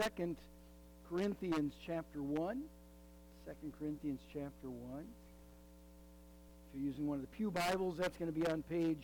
2 Corinthians chapter 1. 2 Corinthians chapter 1. If you're using one of the Pew Bibles, that's going to be on page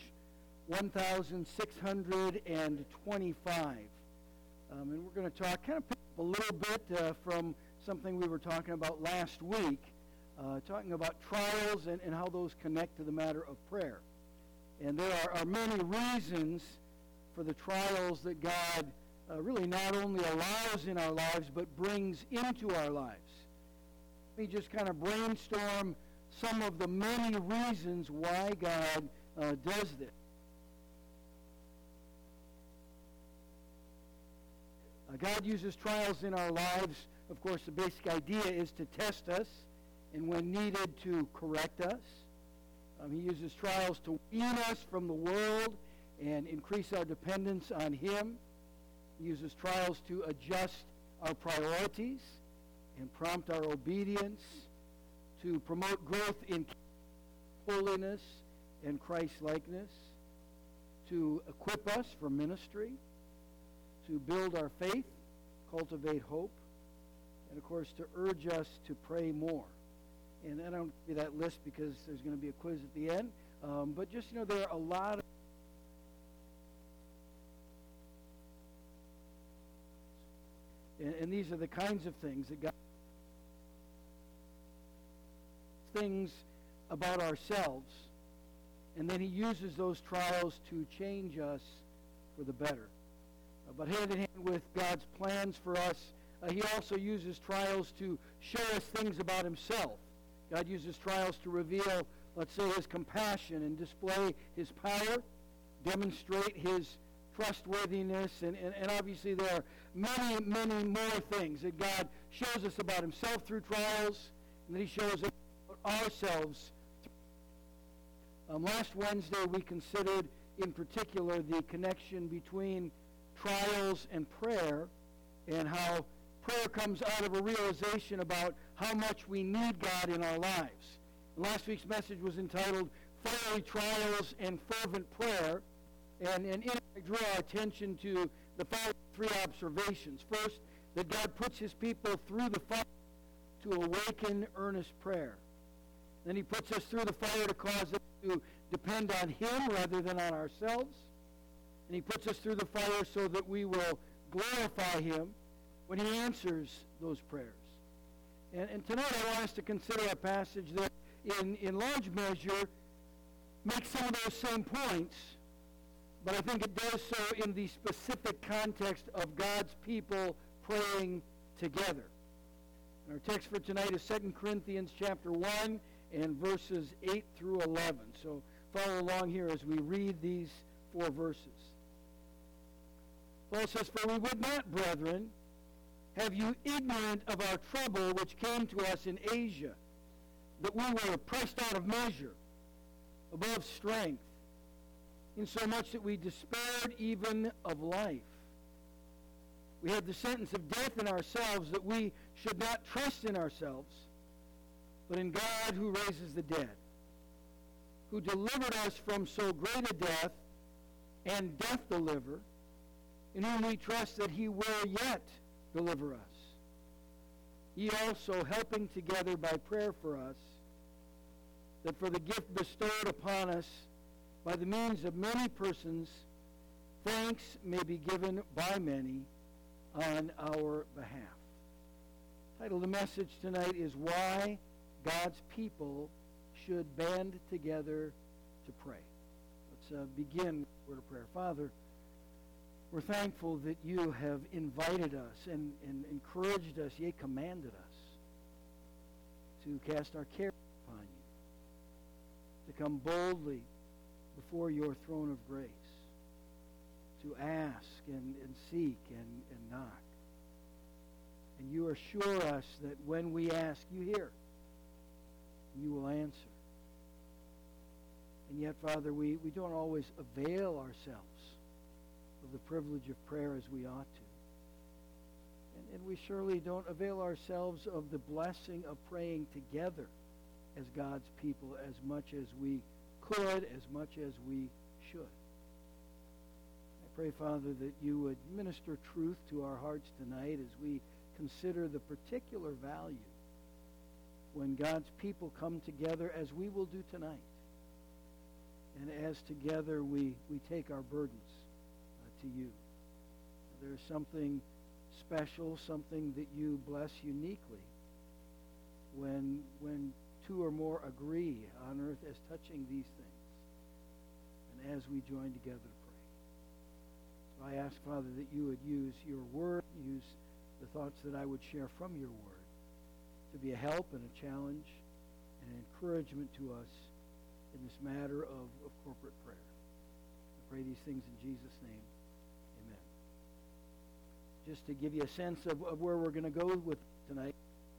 1625. And we're going to talk, kind of pick up a little bit from something we were talking about last week, talking about trials and how those connect to the matter of prayer. And there are many reasons for the trials that God really not only allows in our lives, but brings into our lives. Let me just kind of brainstorm some of the many reasons why God does this. God uses trials in our lives. Of course, the basic idea is to test us, and when needed, to correct us. He uses trials to wean us from the world and increase our dependence on Him. He uses trials to adjust our priorities and prompt our obedience, to promote growth in holiness and Christ-likeness, to equip us for ministry, to build our faith, cultivate hope, and of course to urge us to pray more. And I don't give you that list because there's going to be a quiz at the end, but just, there are a lot of and these are the kinds of things that God things about ourselves, and then He uses those trials to change us for the better. But hand in hand with God's plans for us, He also uses trials to show us things about Himself. God uses trials to reveal, let's say, His compassion and display His power, demonstrate His trustworthiness, and obviously there are many, many more things that God shows us about Himself through trials, and that He shows us about ourselves. Last Wednesday we considered in particular the connection between trials and prayer, and how prayer comes out of a realization about how much we need God in our lives. Last week's message was entitled Fiery Trials and Fervent Prayer, and in it I draw our attention to the following three observations. First, that God puts His people through the fire to awaken earnest prayer. Then He puts us through the fire to cause us to depend on Him rather than on ourselves. And He puts us through the fire so that we will glorify Him when He answers those prayers. And tonight I want us to consider a passage that in large measure makes some of those same points, but I think it does so in the specific context of God's people praying together. And our text for tonight is 2 Corinthians chapter 1 and verses 8 through 11. So follow along here as we read these four verses. Paul says, "For we would not, brethren, have you ignorant of our trouble which came to us in Asia, that we were pressed out of measure, above strength, insomuch that we despaired even of life. We had the sentence of death in ourselves, that we should not trust in ourselves, but in God who raises the dead, who delivered us from so great a death, and doth deliver, in whom we trust that He will yet deliver us. Ye also helping together by prayer for us, that for the gift bestowed upon us by the means of many persons, thanks may be given by many on our behalf." The title of the message tonight is Why God's People Should Band Together to Pray. Let's begin with a word of prayer. Father, we're thankful that You have invited us and encouraged us, yea, commanded us to cast our care upon You, to come boldly before Your throne of grace, to ask and seek and knock. And You assure us that when we ask, You hear, You will answer. And yet, Father, we don't always avail ourselves of the privilege of prayer as we ought to. And we surely don't avail ourselves of the blessing of praying together as God's people as much as we could, as much as we should. I pray, Father, that you would minister truth to our hearts tonight as we consider the particular value when God's people come together, as we will do tonight. And as together we take our burdens to you. There's something special, something that you bless uniquely when two or more agree on earth as touching these things, and as we join together to pray. So I ask, Father, that you would use your word, use the thoughts that I would share from your word to be a help and a challenge and an encouragement to us in this matter of corporate prayer. I pray these things in Jesus' name. Amen. Just to give you a sense of where we're going to go with tonight,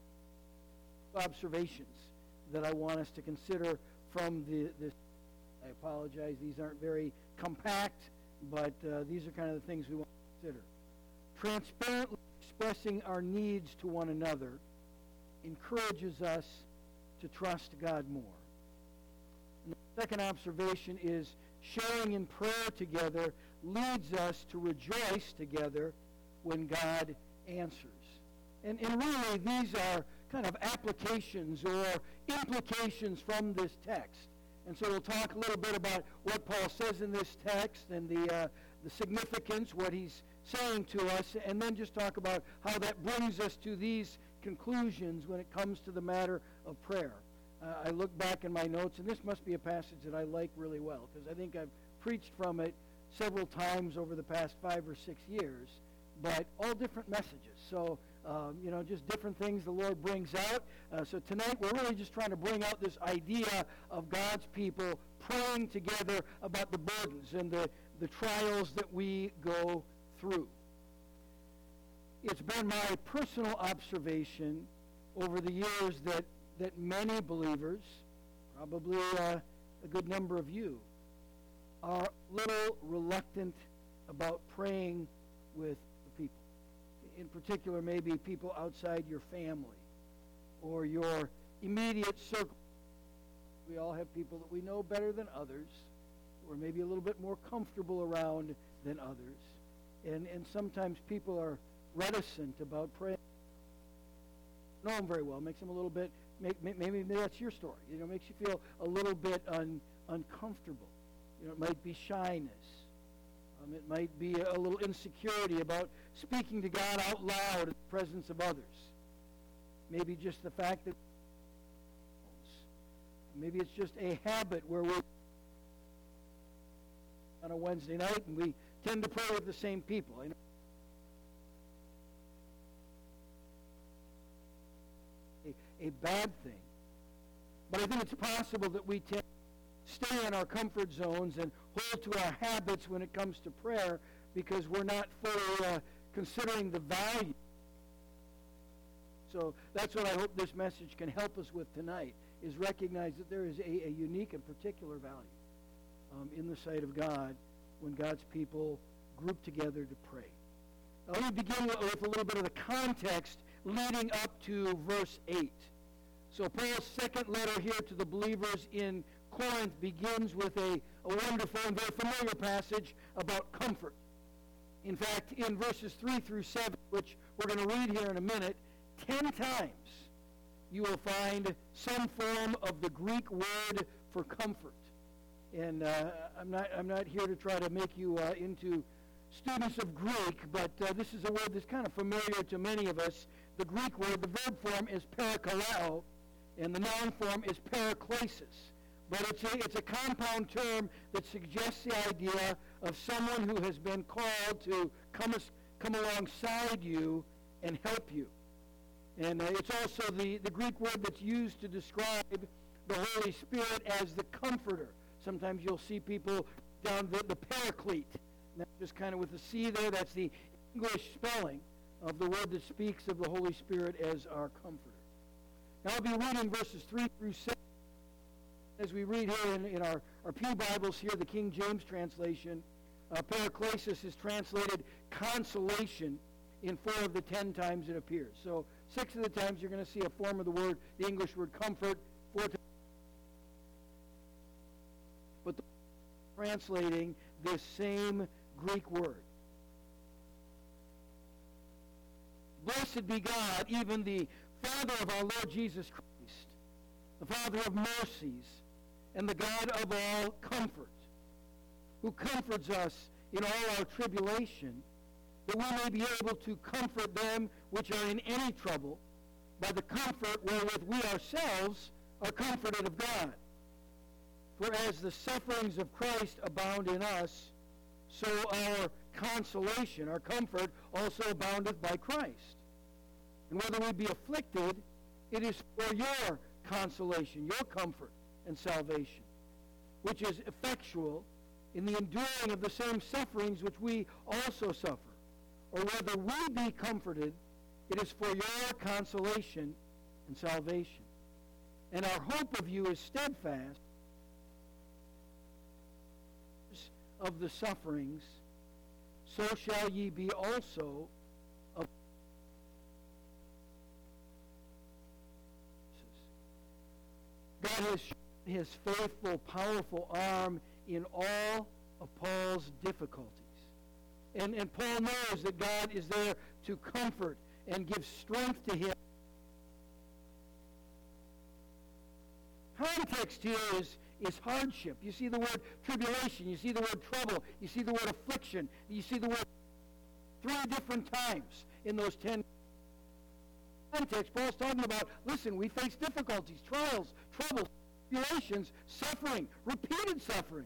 observations that I want us to consider from this. I apologize, these aren't very compact, but these are kind of the things we want to consider. Transparently expressing our needs to one another encourages us to trust God more. And the second observation is sharing in prayer together leads us to rejoice together when God answers. And really, these are kind of applications or implications from this text. And so we'll talk a little bit about what Paul says in this text and the significance, what he's saying to us, and then just talk about how that brings us to these conclusions when it comes to the matter of prayer. I look back in my notes, and this must be a passage that I like really well, because I think I've preached from it several times over the past 5 or 6 years, but all different messages. So, just different things the Lord brings out. So tonight we're really just trying to bring out this idea of God's people praying together about the burdens and the trials that we go through. It's been my personal observation over the years that many believers, probably a good number of you, are a little reluctant about praying with the people. In particular, maybe people outside your family or your immediate circle. We all have people that we know better than others, or maybe a little bit more comfortable around than others. And sometimes people are reticent about praying. Know them very well. Makes them a little bit, maybe that's your story. Makes you feel a little bit uncomfortable. It might be shyness. It might be a little insecurity about speaking to God out loud in the presence of others. Maybe just the fact that maybe it's just a habit where we're on a Wednesday night and we tend to pray with the same people. A bad thing. But I think it's possible that we tend to stay in our comfort zones and hold to our habits when it comes to prayer because we're not fully considering the value. So that's what I hope this message can help us with tonight, is recognize that there is a unique and particular value in the sight of God when God's people group together to pray. Now, let me begin with a little bit of the context leading up to verse 8. So Paul's second letter here to the believers in Corinth begins with a wonderful and very familiar passage about comfort. In fact, in verses 3 through 7, which we're going to read here in a minute, 10 times you will find some form of the Greek word for comfort. And I'm not here to try to make you into students of Greek, but this is a word that's kind of familiar to many of us. The Greek word, the verb form is parakaleo, and the noun form is paraklesis. But it's a compound term that suggests the idea of someone who has been called to come alongside you and help you. And it's also the Greek word that's used to describe the Holy Spirit as the Comforter. Sometimes you'll see people down the Paraclete. That's just kind of with the C there. That's the English spelling of the word that speaks of the Holy Spirit as our Comforter. Now I'll be reading verses 3 through 7. As we read here in our Pew Bibles here, the King James translation, paraklesis is translated consolation in 4 of the 10 times it appears. So 6 of the times you're going to see a form of the word, the English word comfort, 4 times. But translating this same Greek word. Blessed be God, even the Father of our Lord Jesus Christ, the Father of mercies, and the God of all comfort, who comforts us in all our tribulation, that we may be able to comfort them which are in any trouble, by the comfort wherewith we ourselves are comforted of God. For as the sufferings of Christ abound in us, so our consolation, our comfort, also aboundeth by Christ. And whether we be afflicted, it is for your consolation, your comfort and salvation, which is effectual in the enduring of the same sufferings which we also suffer. Or whether we be comforted, it is for your consolation and salvation. And our hope of you is steadfast of the sufferings, so shall ye be also of God has shown his faithful, powerful arm in all of Paul's difficulties. And Paul knows that God is there to comfort and give strength to him. Context here is hardship. You see the word tribulation. You see the word trouble. You see the word affliction. You see the word 3 different times in those 10 context. Paul's talking about, listen, we face difficulties, trials, troubles, tribulations, suffering, repeated suffering.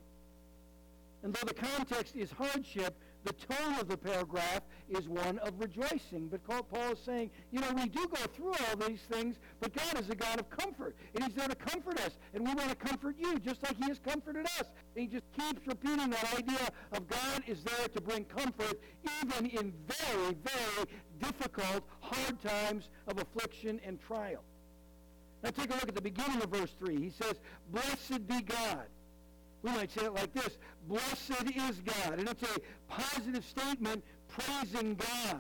And though the context is hardship, the tone of the paragraph is one of rejoicing. But Paul is saying, we do go through all these things, but God is a God of comfort. And he's there to comfort us. And we want to comfort you, just like he has comforted us. And he just keeps repeating that idea of God is there to bring comfort, even in very, very difficult, hard times of affliction and trial. Now take a look at the beginning of verse 3. He says, blessed be God. We might say it like this, blessed is God. And it's a positive statement praising God.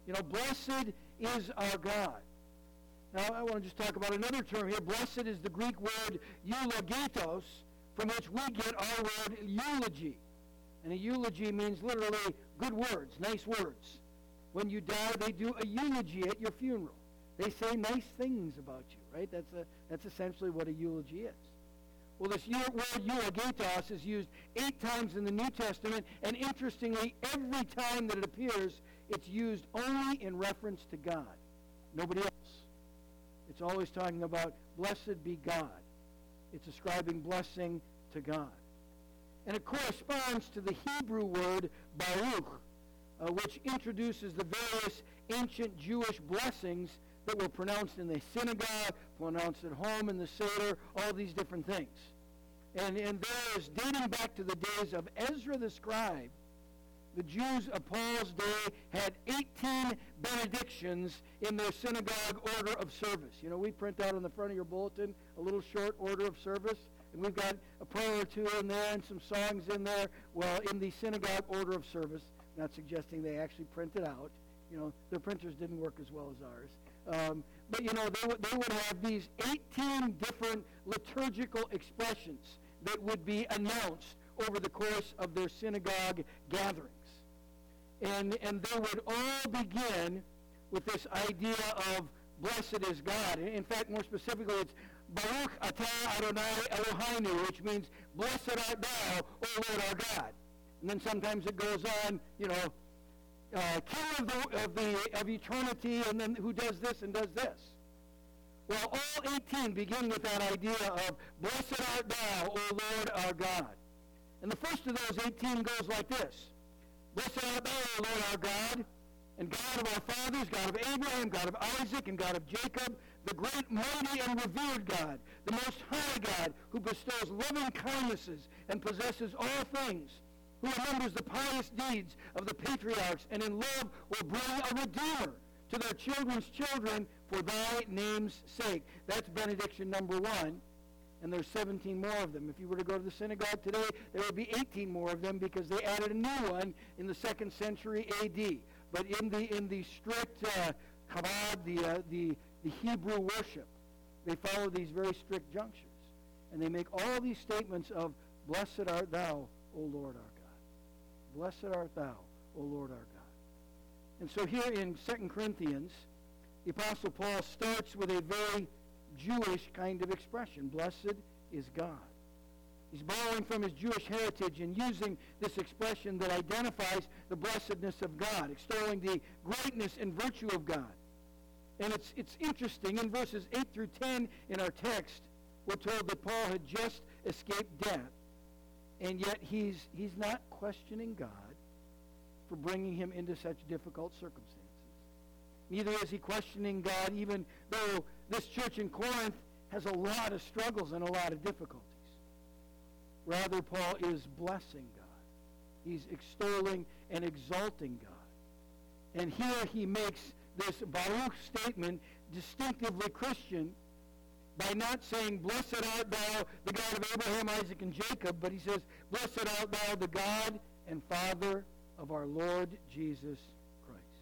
Blessed is our God. Now, I want to just talk about another term here. Blessed is the Greek word eulogetos, from which we get our word eulogy. And a eulogy means literally good words, nice words. When you die, they do a eulogy at your funeral. They say nice things about you, right? That's essentially what a eulogy is. Well, this word eulogetos is used 8 times in the New Testament, and interestingly, every time that it appears, it's used only in reference to God, nobody else. It's always talking about blessed be God. It's ascribing blessing to God. And it corresponds to the Hebrew word baruch, which introduces the various ancient Jewish blessings that were pronounced in the synagogue, pronounced at home in the Seder, all these different things. And there is, dating back to the days of Ezra the scribe, the Jews of Paul's day had 18 benedictions in their synagogue order of service. We print out on the front of your bulletin a little short order of service, and we've got a prayer or two in there and some songs in there. Well, in the synagogue order of service, not suggesting they actually print it out. Their printers didn't work as well as ours. But they would have these 18 different liturgical expressions that would be announced over the course of their synagogue gatherings. And they would all begin with this idea of blessed is God. In fact, more specifically, it's Baruch atah Adonai Eloheinu, which means blessed art thou, O Lord our God. And then sometimes it goes on, King of eternity, and then who does this and does this. Well, all 18 begin with that idea of blessed art thou, O Lord our God. And the first of those 18 goes like this. Blessed art thou, O Lord our God, and God of our fathers, God of Abraham, God of Isaac, and God of Jacob, the great, mighty, and revered God, the most high God, who bestows loving kindnesses and possesses all things, who remembers the pious deeds of the patriarchs, and in love will bring a Redeemer to their children's children for thy name's sake. That's benediction number 1, and there's 17 more of them. If you were to go to the synagogue today, there would be 18 more of them because they added a new one in the 2nd century A.D. But in the strict kabbalah, the Hebrew worship, they follow these very strict junctures. And they make all these statements of, blessed art thou, O Lord our God. Blessed art thou, O Lord our God. And so here in 2 Corinthians, the Apostle Paul starts with a very Jewish kind of expression. Blessed is God. He's borrowing from his Jewish heritage and using this expression that identifies the blessedness of God, extolling the greatness and virtue of God. And it's interesting, in verses 8 through 10 in our text, we're told that Paul had just escaped death, and yet he's not questioning God for bringing him into such difficult circumstances. Neither is he questioning God, even though this church in Corinth has a lot of struggles and a lot of difficulties. Rather, Paul is blessing God. He's extolling and exalting God. And here he makes this Baruch statement distinctively Christian by not saying, Blessed art thou, the God of Abraham, Isaac, and Jacob, but he says, Blessed art thou, the God and Father of our Lord Jesus Christ.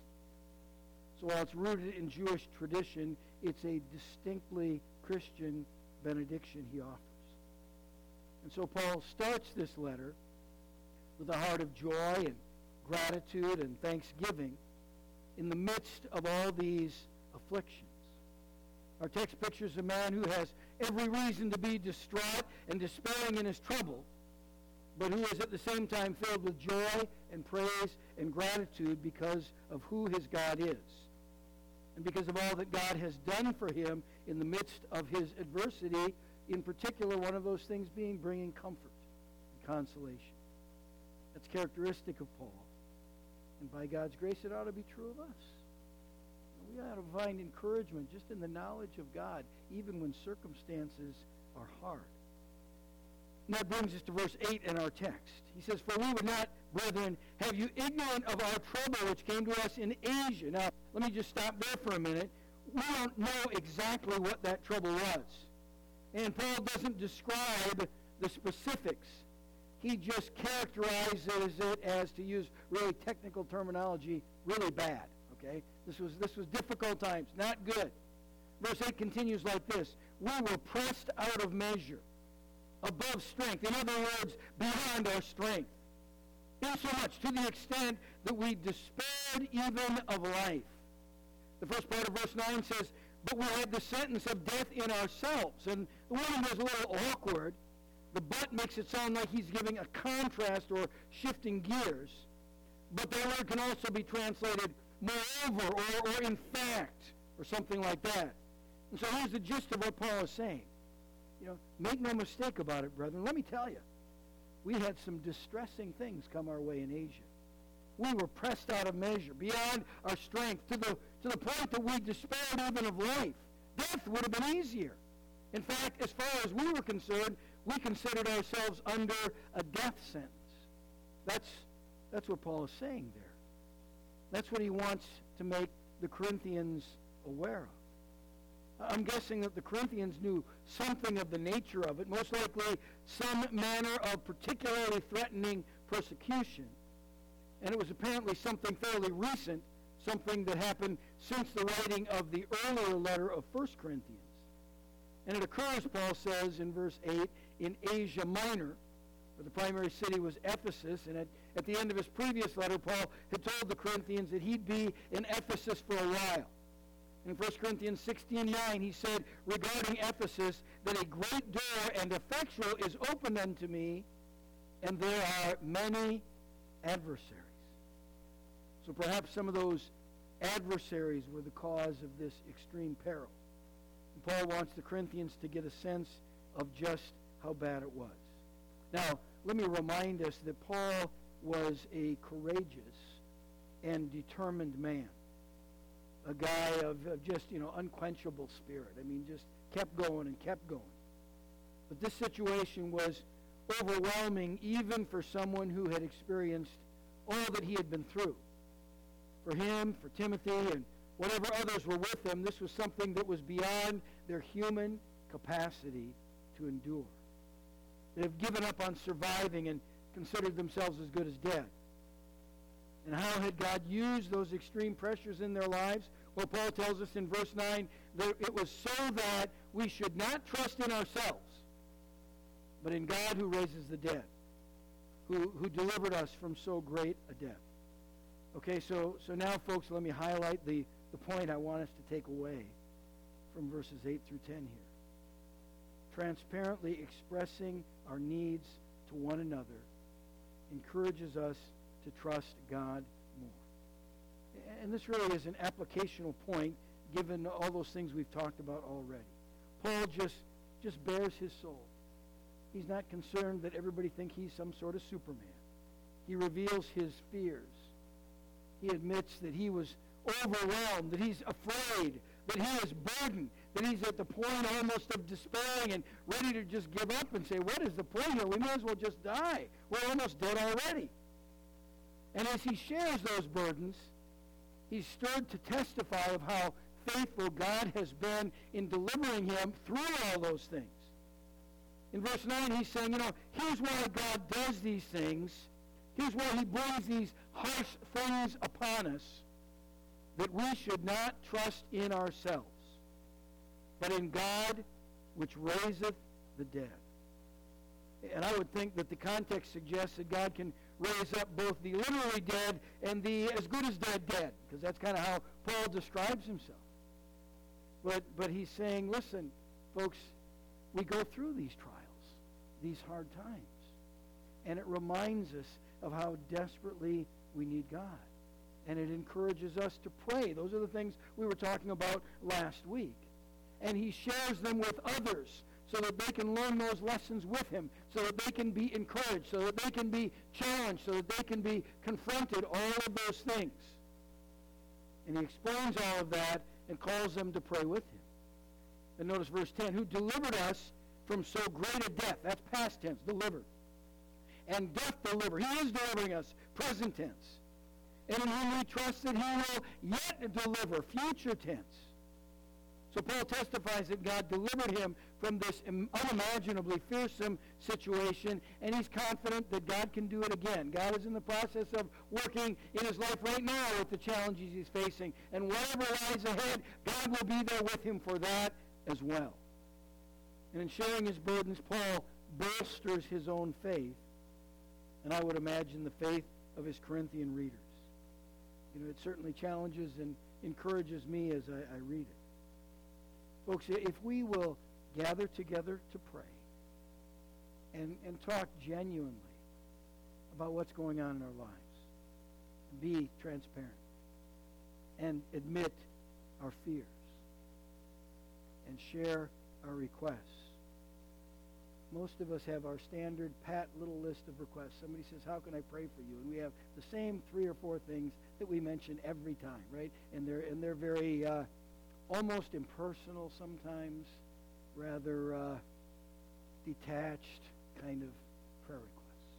So while it's rooted in Jewish tradition, it's a distinctly Christian benediction he offers. And so Paul starts this letter with a heart of joy and gratitude and thanksgiving in the midst of all these afflictions. Our text pictures a man who has every reason to be distraught and despairing in his trouble, but who is at the same time filled with joy and praise and gratitude because of who his God is, and because of all that God has done for him in the midst of his adversity, in particular one of those things being bringing comfort and consolation. That's characteristic of Paul. And by God's grace, it ought to be true of us. We ought to find encouragement just in the knowledge of God, even when circumstances are hard. And that brings us to verse 8 in our text. He says, For we would not, brethren, have you ignorant of our trouble which came to us in Asia. Now, let me just stop there for a minute. We don't know exactly what that trouble was. And Paul doesn't describe the specifics. He just characterizes it as, to use really technical terminology, really bad. Okay? This was difficult times, not good. Verse 8 continues like this. We were pressed out of measure, above strength. In other words, beyond our strength. Insomuch, to the extent that we despaired even of life. The first part of verse 9 says, But we had the sentence of death in ourselves. And the wording is a little awkward. The but makes it sound like he's giving a contrast or shifting gears. But that word can also be translated moreover or in fact or something like that. And so here's the gist of what Paul is saying. Make no mistake about it, brethren. Let me tell you, we had some distressing things come our way in Asia. We were pressed out of measure, beyond our strength, to the point that we despaired even of life. Death would have been easier. In fact, as far as we were concerned, we considered ourselves under a death sentence. That's what Paul is saying there. That's what he wants to make the Corinthians aware of. I'm guessing that the Corinthians knew something of the nature of it, most likely some manner of particularly threatening persecution. And it was apparently something fairly recent, something that happened since the writing of the earlier letter of 1 Corinthians. And it occurs, Paul says in verse 8, in Asia Minor, where the primary city was Ephesus. And at the end of his previous letter, Paul had told the Corinthians that he'd be in Ephesus for a while. In 1 Corinthians 16:9, he said regarding Ephesus that a great door and effectual is opened unto me, and there are many adversaries. So perhaps some of those adversaries were the cause of this extreme peril. And Paul wants the Corinthians to get a sense of just how bad it was. Now, let me remind us that Paul was a courageous and determined man. A guy of just, unquenchable spirit. I mean, just kept going and kept going. But this situation was overwhelming even for someone who had experienced all that he had been through. For him, for Timothy, and whatever others were with them, this was something that was beyond their human capacity to endure. They have given up on surviving and considered themselves as good as dead. And how had God used those extreme pressures in their lives? Well, Paul tells us in verse 9 that it was so that we should not trust in ourselves, but in God who raises the dead. who delivered us from so great a death. Okay, so now, folks, let me highlight the point I want us to take away from verses 8 through 10 here. Transparently expressing our needs to one another encourages us to trust God more. And this really is an applicational point given all those things we've talked about already. Paul just bears his soul. He's not concerned that everybody think he's some sort of Superman. He reveals his fears. He admits that he was overwhelmed, that he's afraid, that he is burdened, that he's at the point almost of despairing and ready to just give up and say, what is the point here? We may as well just die. We're almost dead already. And as he shares those burdens, he's stirred to testify of how faithful God has been in delivering him through all those things. In verse 9, he's saying, here's why God does these things. Here's why he brings these harsh things upon us, that we should not trust in ourselves, but in God which raiseth the dead. And I would think that the context suggests that God can raise up both the literally dead and the as good as dead, because that's kind of how Paul describes himself. But he's saying, listen, folks, we go through these trials, these hard times, and it reminds us of how desperately we need God. And it encourages us to pray. Those are the things we were talking about last week. And he shares them with others so that they can learn those lessons with him, so that they can be encouraged, so that they can be challenged, so that they can be confronted, all of those things. And he explains all of that and calls them to pray with him. And notice verse 10, who delivered us from so great a death. That's past tense, delivered. And doth deliver. He is delivering us, present tense. And in whom we trust that he will yet deliver, future tense. So Paul testifies that God delivered him from this unimaginably fearsome situation, and he's confident that God can do it again. God is in the process of working in his life right now with the challenges he's facing, and whatever lies ahead, God will be there with him for that as well. And in sharing his burdens, Paul bolsters his own faith, and I would imagine the faith of his Corinthian readers. It certainly challenges and encourages me as I read it. Folks, if we will gather together to pray and talk genuinely about what's going on in our lives, be transparent, and admit our fears, and share our requests. Most of us have our standard pat little list of requests. Somebody says, how can I pray for you? And we have the same 3 or 4 things that we mention every time, right? And they're very almost impersonal sometimes, rather detached kind of prayer requests.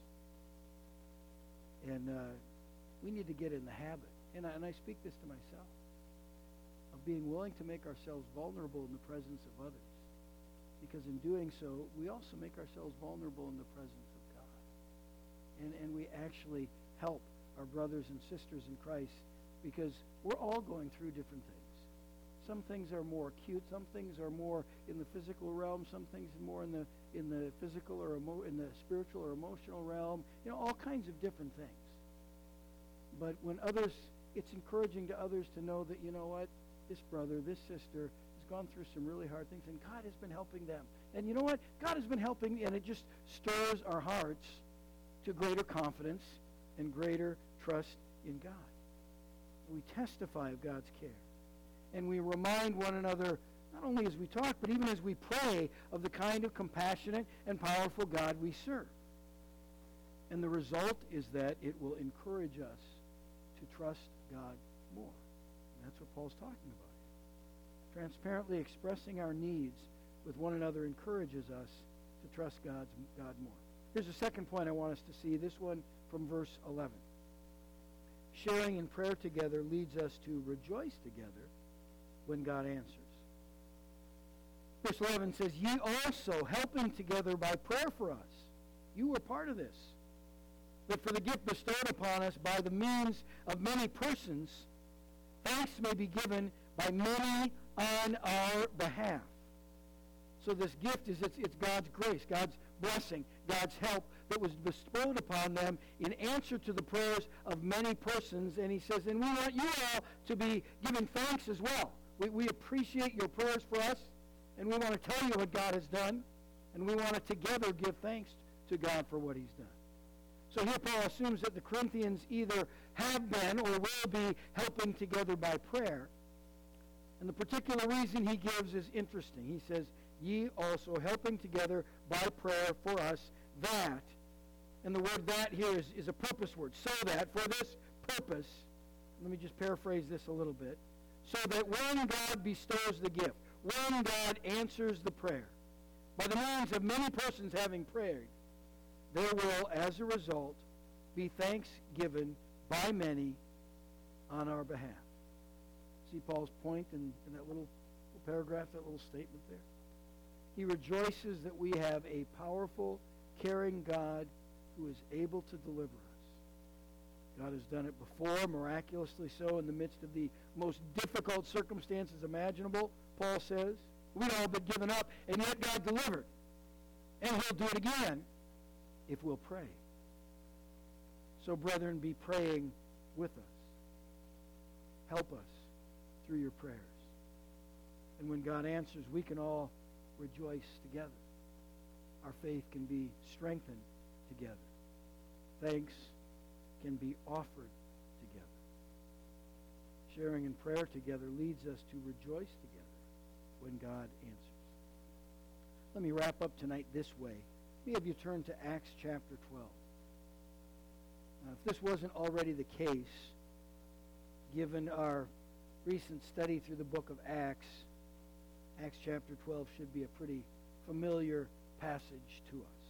And we need to get in the habit, and I speak this to myself, of being willing to make ourselves vulnerable in the presence of others. Because in doing so, we also make ourselves vulnerable in the presence of God. And we actually help our brothers and sisters in Christ, because we're all going through different things. Some things are more acute. Some things are more in the physical realm. Some things are more in the physical or in the spiritual or emotional realm. All kinds of different things. But when others, it's encouraging to others to know that, this brother, this sister gone through some really hard things, and God has been helping them. And you know what? God has been helping me, and it just stirs our hearts to greater confidence and greater trust in God. We testify of God's care. And we remind one another, not only as we talk, but even as we pray, of the kind of compassionate and powerful God we serve. And the result is that it will encourage us to trust God more. And that's what Paul's talking about. Transparently expressing our needs with one another encourages us to trust God more. Here's a second point I want us to see, this one from verse 11. Sharing in prayer together leads us to rejoice together when God answers. Verse 11 says, ye also helping together by prayer for us. You were part of this. That for the gift bestowed upon us by the means of many persons, thanks may be given by many on our behalf. So this gift is it's God's grace, God's blessing, God's help that was bestowed upon them in answer to the prayers of many persons. And he says, and we want you all to be giving thanks as well. We appreciate your prayers for us, and we want to tell you what God has done, and we want to together give thanks to God for what he's done. So here Paul assumes that the Corinthians either have been or will be helping together by prayer. And the particular reason he gives is interesting. He says, ye also helping together by prayer for us, that, and the word that here is a purpose word, so that, for this purpose, let me just paraphrase this a little bit, so that when God bestows the gift, when God answers the prayer, by the means of many persons having prayed, there will, as a result, be thanks given by many on our behalf. See Paul's point in that little paragraph, that little statement there? He rejoices that we have a powerful, caring God who is able to deliver us. God has done it before, miraculously so, in the midst of the most difficult circumstances imaginable, Paul says. We'd all been given up, and yet God delivered. And he'll do it again if we'll pray. So, brethren, be praying with us. Help us through your prayers. And when God answers, we can all rejoice together. Our faith can be strengthened together. Thanks can be offered together. Sharing in prayer together leads us to rejoice together when God answers. Let me wrap up tonight this way. Let me have you turn to Acts chapter 12. Now, if this wasn't already the case, given our recent study through the book of Acts, Acts chapter 12 should be a pretty familiar passage to us.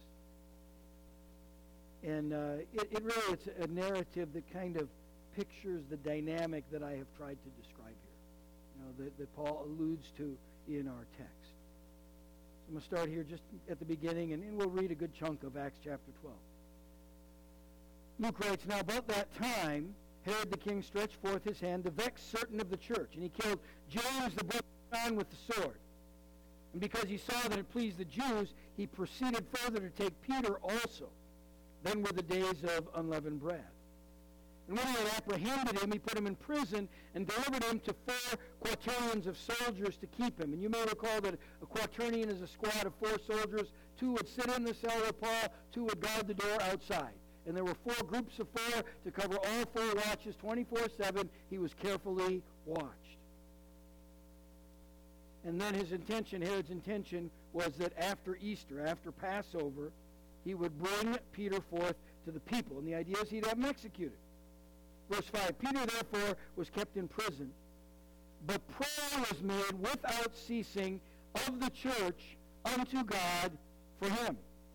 And it really, it's a narrative that kind of pictures the dynamic that I have tried to describe here, that Paul alludes to in our text. So I'm going to start here just at the beginning, and we'll read a good chunk of Acts chapter 12. Luke writes, now about that time, Herod the king stretched forth his hand to vex certain of the church, and he killed James the brother of John with the sword. And because he saw that it pleased the Jews, he proceeded further to take Peter also. Then were the days of unleavened bread. And when he had apprehended him, he put him in prison and delivered him to 4 quaternions of soldiers to keep him. And you may recall that a quaternion is a squad of 4 soldiers. 2 would sit in the cell with Paul, 2 would guard the door outside. And there were 4 groups of 4 to cover all 4 watches, 24/7. He was carefully watched. And then Herod's intention, was that after Easter, after Passover, he would bring Peter forth to the people. And the idea is he'd have him executed. Verse 5, Peter therefore was kept in prison, but prayer was made without ceasing of the church unto God for him.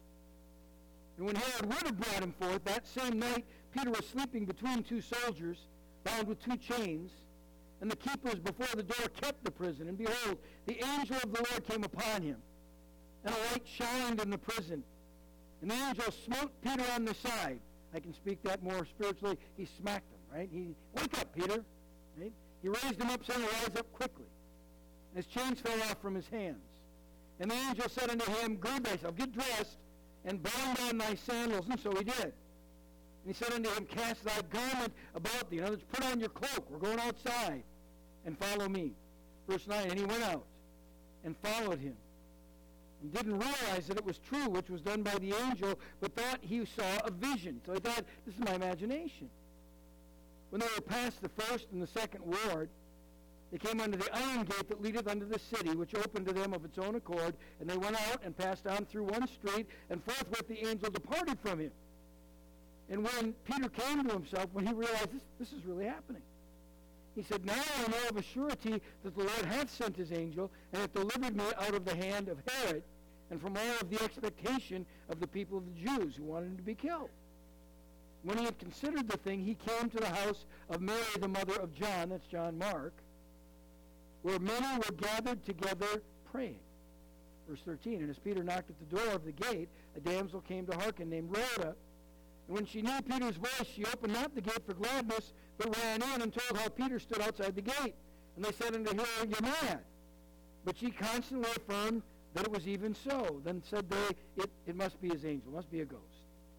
And when Herod would have brought him forth, that same night Peter was sleeping between 2 soldiers, bound with 2 chains, and the keepers before the door kept the prison. And behold, the angel of the Lord came upon him, and a light shined in the prison. And the angel smote Peter on the side. I can speak that more spiritually. He smacked him, right? Wake up, Peter. Right? He raised him up, saying, rise up quickly. And his chains fell off from his hands. And the angel said unto him, gird thyself, get dressed, and bind on thy sandals. And so he did. And he said unto him, cast thy garment about thee. In other words, put on your cloak. We're going outside. And follow me. Verse 9, and he went out and followed him. And didn't realize that it was true, which was done by the angel, but thought he saw a vision. So he thought, this is my imagination. When they were past the first and the second ward, they came unto the iron gate that leadeth unto the city, which opened to them of its own accord. And they went out and passed on through one street, and forthwith the angel departed from him. And when Peter came to himself, when he realized this is really happening, he said, now I know of a surety that the Lord hath sent his angel, and hath delivered me out of the hand of Herod, and from all of the expectation of the people of the Jews who wanted him to be killed. When he had considered the thing, he came to the house of Mary, the mother of John, that's John Mark, where many were gathered together praying. Verse 13, and as Peter knocked at the door of the gate, a damsel came to hearken named Rhoda. And when she knew Peter's voice, she opened not the gate for gladness, but ran in and told how Peter stood outside the gate. And they said unto her, you're mad. But she constantly affirmed that it was even so. Then said they, it must be his angel, must be a ghost.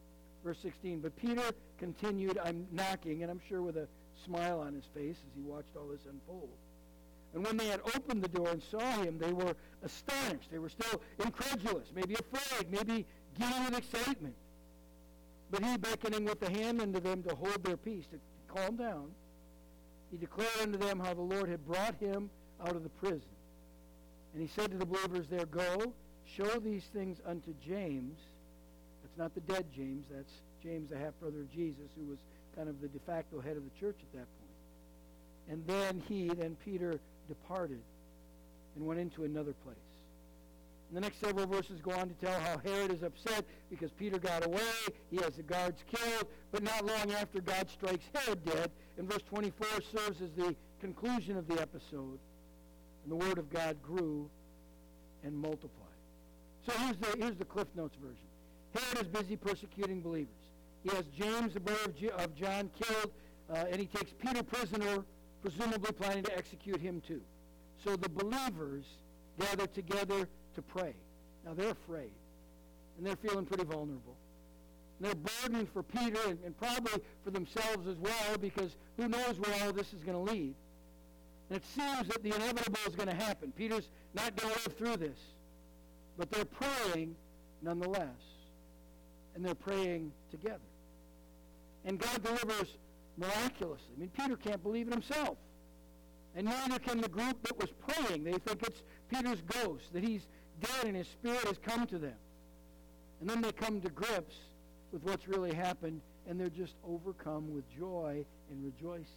Verse 16, but Peter continued, I'm knocking, and I'm sure with a smile on his face as he watched all this unfold. And when they had opened the door and saw him, they were astonished. They were still incredulous, maybe afraid, maybe giddy with excitement. But he, beckoning with the hand unto them to hold their peace, to calm down, he declared unto them how the Lord had brought him out of the prison. And he said to the believers there, go, show these things unto James. That's not the dead James. That's James, the half-brother of Jesus, who was kind of the de facto head of the church at that point. And then Peter departed and went into another place. And the next several verses go on to tell how Herod is upset because Peter got away. He has the guards killed. But not long after, God strikes Herod dead. And verse 24 serves as the conclusion of the episode. And the word of God grew and multiplied. So here's the Cliff Notes version. Herod is busy persecuting believers. He has James, the brother of John, killed, and he takes Peter prisoner, presumably planning to execute him too. So the believers gather together to pray. Now they're afraid, and they're feeling pretty vulnerable. And they're burdened for Peter and probably for themselves as well, because who knows where all this is going to lead. And it seems that the inevitable is going to happen. Peter's not going to live through this. But they're praying nonetheless. And they're praying together. And God delivers miraculously. I mean, Peter can't believe it himself. And neither can the group that was praying. They think it's Peter's ghost, that he's dead and his spirit has come to them. And then they come to grips with what's really happened, and they're just overcome with joy and rejoicing.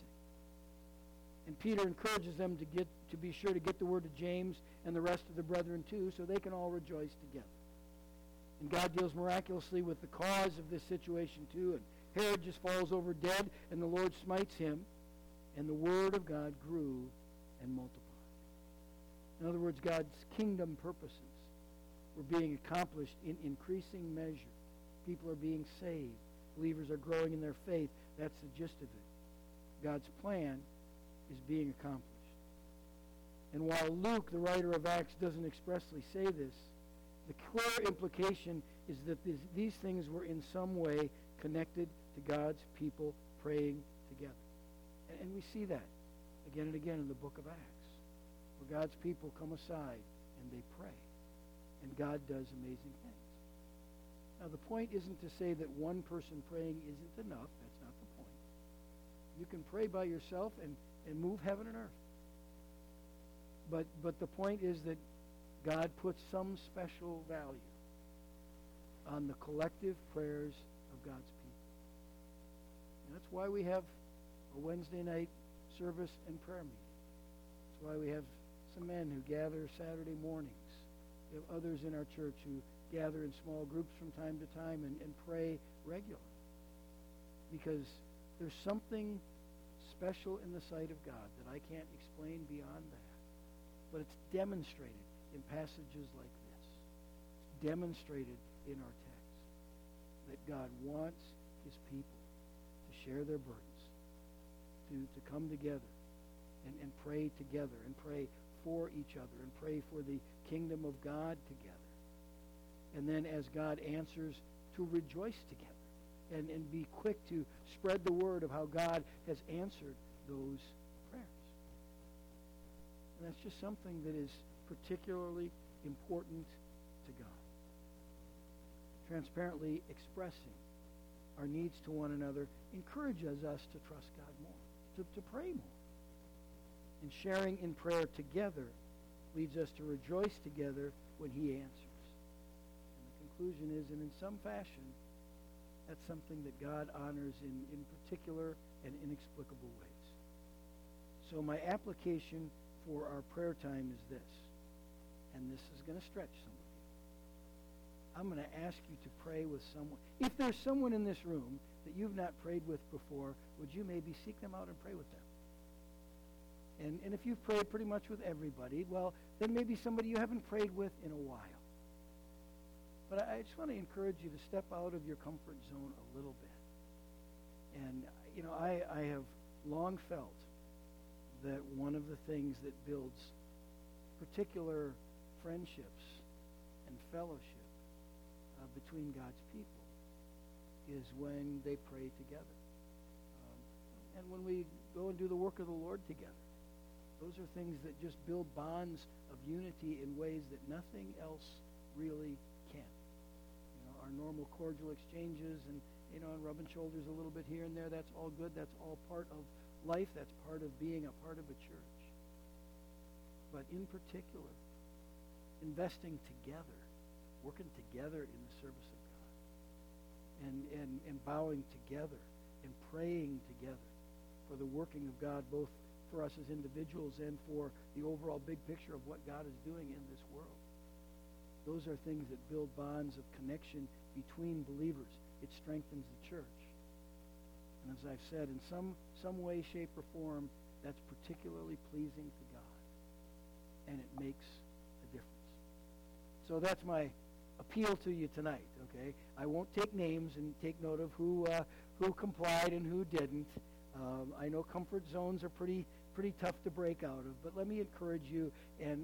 And Peter encourages them to be sure to get the word to James and the rest of the brethren too, so they can all rejoice together. And God deals miraculously with the cause of this situation too, and Herod just falls over dead, and the Lord smites him, and the word of God grew and multiplied. In other words, God's kingdom purposes were being accomplished in increasing measure. People are being saved. Believers are growing in their faith. That's the gist of it. God's plan is being accomplished. And while Luke, the writer of Acts, doesn't expressly say this, the clear implication is that these things were in some way connected to God's people praying together. And we see that again and again in the book of Acts, where God's people come aside and they pray. And God does amazing things. Now, the point isn't to say that one person praying isn't enough. That's not the point. You can pray by yourself and move heaven and earth. But the point is that God puts some special value on the collective prayers of God's people. And that's why we have a Wednesday night service and prayer meeting. That's why we have some men who gather Saturday mornings. We have others in our church who gather in small groups from time to time and pray regularly. Because there's something special in the sight of God that I can't explain beyond that. But it's demonstrated in passages like this. It's demonstrated in our text that God wants his people to share their burdens, to come together and pray together and pray for each other and pray for the kingdom of God together. And then as God answers, to rejoice together and be quick to spread the word of how God has answered those prayers. And that's just something that is particularly important to God. Transparently expressing our needs to one another encourages us to trust God more, to pray more. And sharing in prayer together leads us to rejoice together when he answers. And the conclusion is, and in some fashion, that's something that God honors in particular and inexplicable ways. So my application for our prayer time is this, and this is going to stretch some of you. I'm going to ask you to pray with someone. If there's someone in this room that you've not prayed with before, would you maybe seek them out and pray with them? And if you've prayed pretty much with everybody, well, then maybe somebody you haven't prayed with in a while. But I just want to encourage you to step out of your comfort zone a little bit. And, I have long felt that one of the things that builds particular friendships and fellowship between God's people is when they pray together. And when we go and do the work of the Lord together. Those are things that just build bonds of unity in ways that nothing else really can. Our normal cordial exchanges and, and rubbing shoulders a little bit here and there, that's all good. That's all part of life. That's part of being a part of a church. But in particular, investing together, working together in the service of God, and bowing together and praying together for the working of God, both for us as individuals and for the overall big picture of what God is doing in this world. Those are things that build bonds of connection between believers. It strengthens the church. And as I've said, in some way, shape, or form, that's particularly pleasing to God. And it makes a difference. So that's my appeal to you tonight, okay? I won't take names and take note of who complied and who didn't. I know comfort zones are pretty tough to break out of, but let me encourage you, and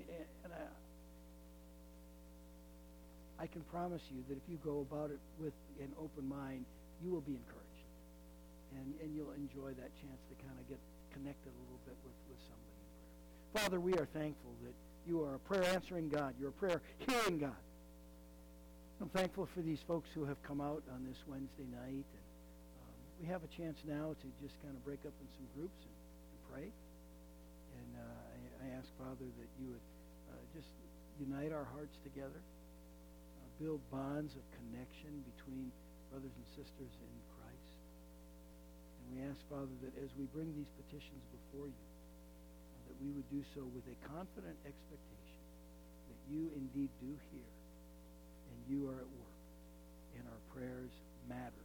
I can promise you that if you go about it with an open mind, you will be encouraged, and you'll enjoy that chance to kind of get connected a little bit with somebody in prayer. Father, we are thankful that you are a prayer-answering God. You're a prayer-hearing God. I'm thankful for these folks who have come out on this Wednesday night, and we have a chance now to just kind of break up in some groups and pray. And I ask, Father, that you would just unite our hearts together, build bonds of connection between brothers and sisters in Christ. And we ask, Father, that as we bring these petitions before you, that we would do so with a confident expectation that you indeed do hear and you are at work, and our prayers matter.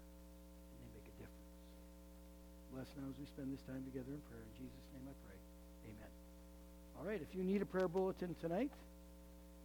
Bless now as we spend this time together in prayer. In Jesus' name I pray. Amen. All right, if you need a prayer bulletin tonight,